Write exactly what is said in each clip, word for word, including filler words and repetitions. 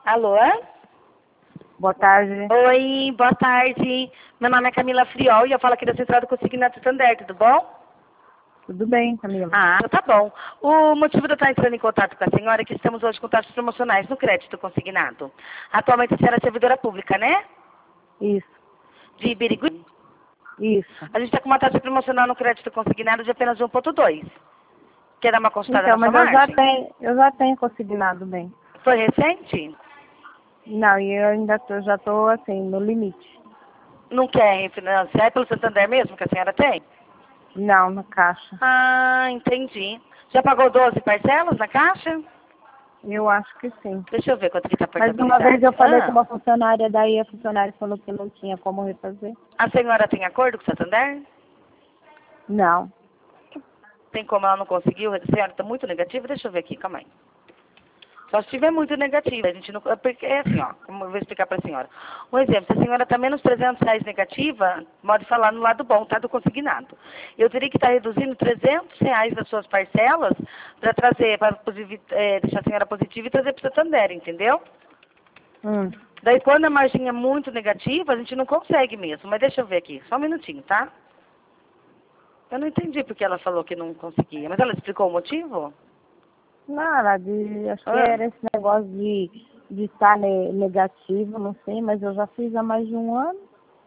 Alô? Boa tarde. Oi, boa tarde. Meu nome é Camila Friol e eu falo aqui da Central do Consignado Santander, tudo bom? Tudo bem, Camila? Ah, tá bom. O motivo de eu estar entrando em contato com a senhora é que estamos hoje com taxas promocionais no crédito consignado. Atualmente a senhora é servidora pública, né? Isso, De Birigui. isso. A gente está com uma taxa promocional no crédito consignado de apenas um ponto dois. Quer dar uma consultada Então, na sua mas eu já margem? tenho, eu já tenho consignado bem. Foi recente? Não, e eu ainda tô, já estou assim, no limite. Não quer refinanciar? É pelo Santander mesmo que a senhora tem? Não, na caixa. Ah, entendi. Já pagou doze parcelas na caixa? Eu acho que sim. Deixa eu ver quanto que tá a Mas portabilidade. uma vez eu falei com Ah, uma funcionária, daí a funcionária falou que não tinha como refazer. a senhora tem acordo com o Santander? Não. Tem como ela não conseguiu? A senhora está muito negativa? Deixa eu ver aqui, calma aí. Só se estiver muito negativa, a gente não... Porque é assim, ó, como eu vou explicar para a senhora. Um exemplo, se a senhora está menos trezentos reais negativa, pode falar no lado bom, tá, do consignado. Eu teria que estar reduzindo trezentos reais das suas parcelas para trazer, para é, deixar a senhora positiva e trazer para o Santander, entendeu? Hum. Daí quando a margem é muito negativa, a gente não consegue mesmo. Mas deixa eu ver aqui, só um minutinho, tá? Eu não entendi porque ela falou que não conseguia. Mas ela explicou o motivo? Nada, de, acho que Ah. era esse negócio de, de estar ne- negativo, não sei, mas eu já fiz há mais de um ano.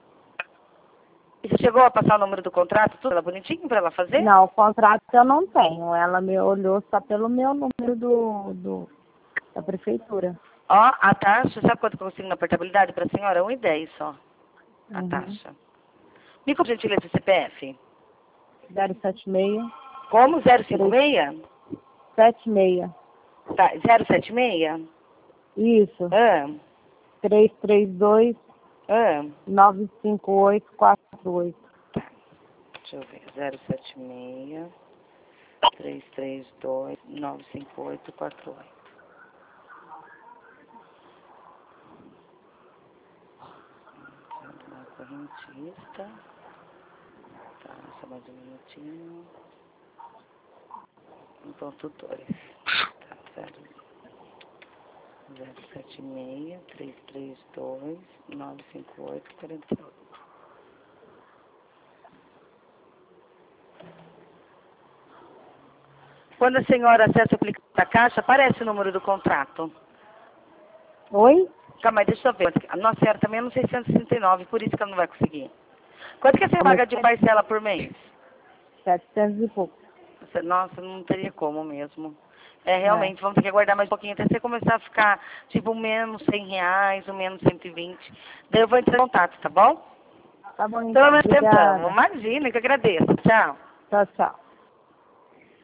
E você chegou a passar o número do contrato, tudo ela bonitinho para ela fazer? Não, o contrato eu não tenho. Ela me olhou só pelo meu número do, do da prefeitura. Ó, a taxa, sabe quanto que eu consigo na portabilidade para a senhora? um e dez só, a Uhum. taxa. Me por gentileza o C P F. zero sete seis. Como? zero cinco seis? sete seis. Tá, zero sete seis? Isso. Ah, três três dois, ah. nove cinco oito, quatro oito. Tá, deixa eu ver. zero sete seis, três três dois, nove cinco oito, quatro oito. Uma correntista. Tá, só mais um minutinho. Um ponto dois. Tá, zero, zero sete seis, três três dois, nove cinco oito, quatro oito. Quando a senhora acessa o aplicativo da Caixa, aparece o número do contrato. Oi? Calma aí, deixa eu ver. A nossa senhora também é no seiscentos e sessenta e nove, por isso que ela não vai conseguir. Quanto que você Como é paga que de é? parcela por mês? setecentos e pouco. Você- Nossa, não teria como mesmo. É, É. realmente, vamos ter que aguardar mais um pouquinho até você começar a ficar, tipo, menos cem reais, ou menos cento e vinte. Daí eu vou entrar em contato, tá bom? Tá bom, então. Pelo menos tentamos. Obrigada. Imagina, que eu agradeço. Tchau. Tchau, tchau.